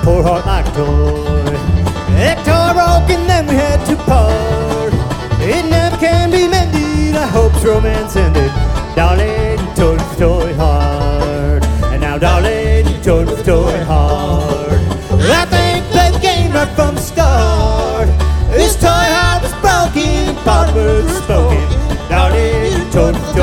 poor heart like a toy. That toy broke and then we had to part. It never can be mended, I hope's romance ended. Darling, you tore the toy hard. And now darling, you tore the toy hard. I think play the game right from the start. This toy heart was broken, part words spoken. Darling, you tore the